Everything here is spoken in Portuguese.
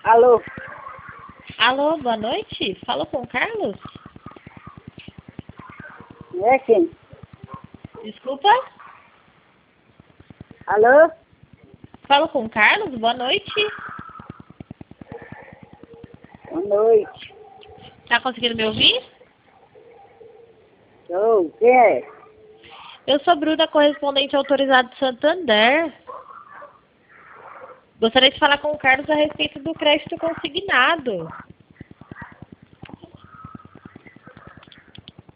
Alô? Alô, boa noite. Fala com o Carlos? É quem? Desculpa? Alô? Fala com o Carlos? Boa noite. Boa noite. Tá conseguindo me ouvir? Ô, quem é? Eu sou Bruna, correspondente autorizado de Santander. Gostaria de falar com o Carlos a respeito do crédito consignado.